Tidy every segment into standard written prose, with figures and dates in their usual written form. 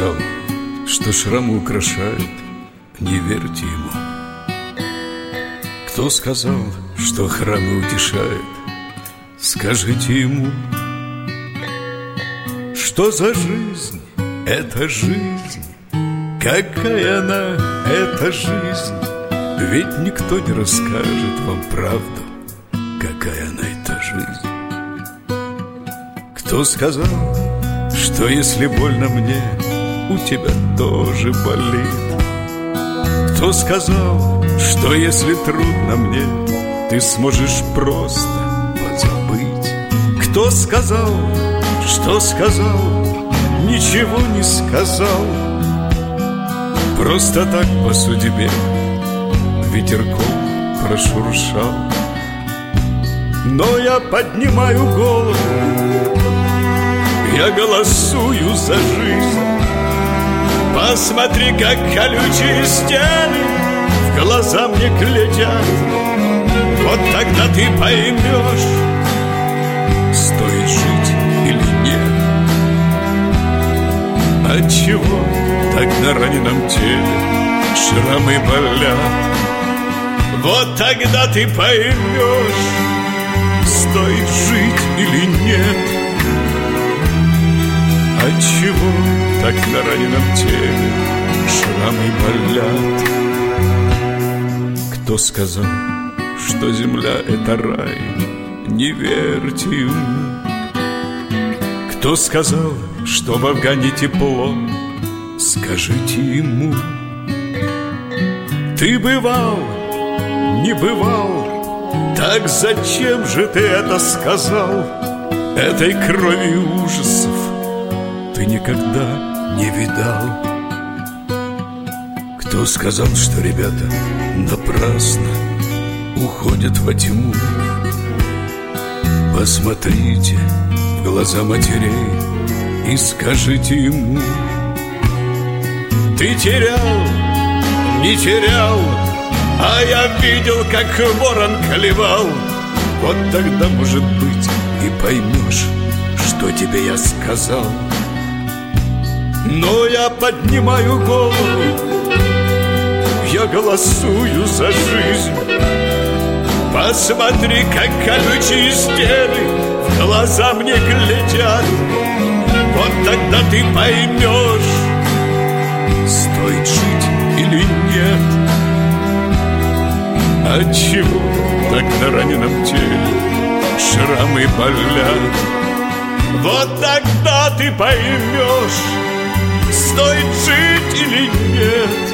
сказал, что шрамы украшают, не верьте ему. Кто сказал, что храмы утешают, скажите ему. Что за жизнь? Это жизнь. Какая она, эта жизнь? Ведь никто не расскажет вам правду, какая она, эта жизнь. Кто сказал, что если больно мне, у тебя тоже болит? Кто сказал, что если трудно мне, ты сможешь просто позабыть? Кто сказал, что сказал, ничего не сказал? Просто так по судьбе ветерком прошуршал. Но я поднимаю голову, я голосую за жизнь. Посмотри, как колючие стены в глаза мне глядят. Вот тогда ты поймешь, стоит жить или нет. Отчего так на раненом теле шрамы болят? Вот тогда ты поймешь, стоит жить или нет. Отчего так на раненом теле шрамы болят? Кто сказал, что земля — это рай? Не верьте ему. Кто сказал, что в Афгане тепло? Скажите ему. Ты бывал, не бывал, так зачем же ты это сказал? Этой крови и ужасов ты никогда не видал. Кто сказал, что ребята напрасно уходят во тьму? Посмотрите в глаза матерей и скажите ему. Ты терял, не терял, а я видел, как ворон клевал. Вот тогда, может быть, и поймешь, что тебе я сказал. Но я поднимаю голову, я голосую за жизнь. Посмотри, как колючие стены в глаза мне глядят. Вот тогда ты поймешь, стоит жить или нет. Отчего так на раненом теле шрамы болят? Вот тогда ты поймешь, стоит жить или нет.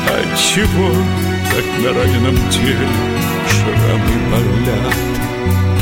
Отчего так на раненом теле шрамы болят?